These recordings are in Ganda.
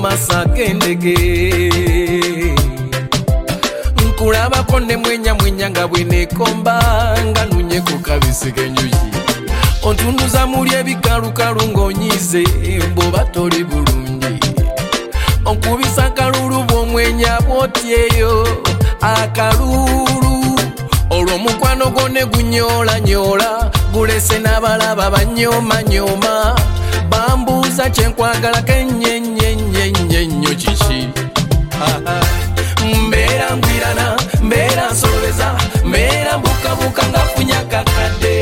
masakendege nkulabako ne mwenya nga bwenekomba nga nunye ku kabisige nyuyi ontunuza muli ebikalukalu ng'onyize bw'oba toli bulungi onkubisa akalulu bw'omwenya bw'otyeyo akalulu olwo mukwano gwo ne gunyoolanyola gulese n'abalaba banyoomanyoma bambuuza kyenkwagala kennyenyenyenyenyo kiki mbeera ngwirana mbeera nsolobeza mbeera mbukabuka ngafunya kakadde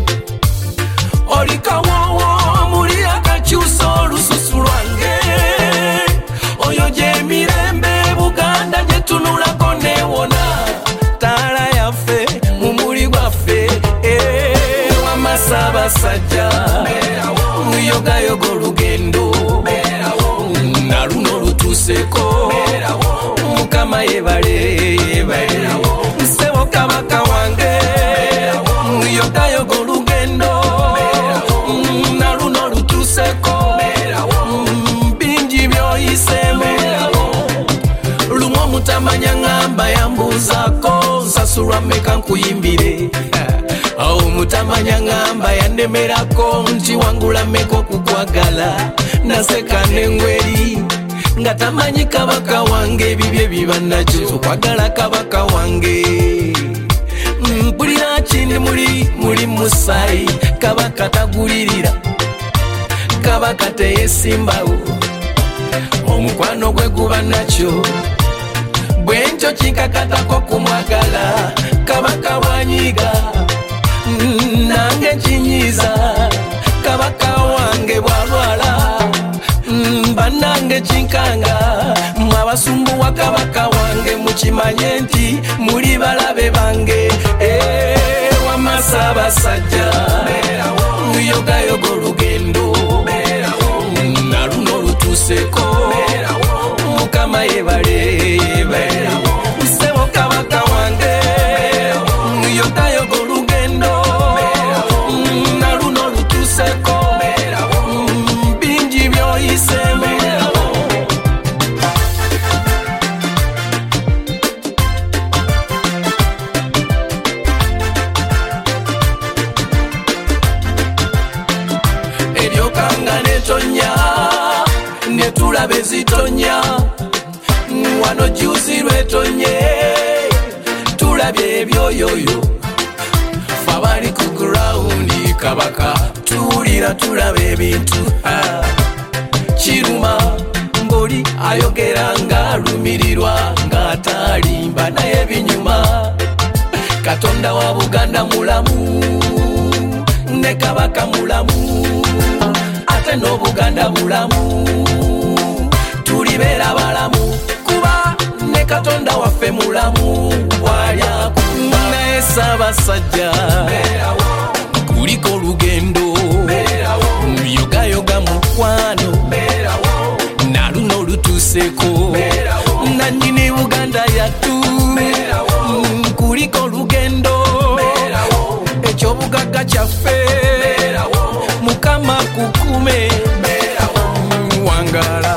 olikawowo muli akakyusa olususu lwange oyo gyemirembe Buganda gyetunulako newona taala yaffe mumuli gwaffe wamasabasajja muyogayoga olugendo na luno lutuuseko mukama yebale nsebo kabaka wange muyogayoga olugendo na luno lutuuseko bingi byoyisemu lumwe mutamanya ngamba yambuuzako nsasulwa meka nkuyimbire awo mutamanya ngamba yandemerako nti wangula meka okukwagala naseka nengweri nga tamanyi kabaka wange ebibye biba nakyo okwagala kabaka wange mpulira kindi muli musayi kabaka tagulirira kabaka teyesimbawo omukwano gwe guba nakyo bwenkyo kinkakatako kumwagala kabaka wanyiga nange kinyiza kabaka wange bwalwala bannange kinkanga mwabasumbu wa kabaka wange mukimanye nti muli balabe bange wamasabasajja muyogayoga olugendo na luno lutuuseko mukama yebale nsebo kabaka wange muyogayoga olugendo na luno lutuuseko bingi byoyisemu ebyokanga netonya netulabe zitonya wano juzi lwetonye tulabye ebyoyoyo fabali ku grawundi kabaka tuwulira tulaba ebintu kiruma ngoli ayogera ng'alumirirwa ng'atalimba naye binyuma katonda wa Buganda mulamu ne kabaka mulamu ate n'Obuganda bulamu tulibeera balamu kuba ne katonda waffe mulamu bwalyakumba naye Ssaabasajja kuliko olugendo yogayoga mukwano na luno lutuuseko nannyini Buganda yattu kuliko olugendo ekyobugagga kyaffe mukama kukume wangala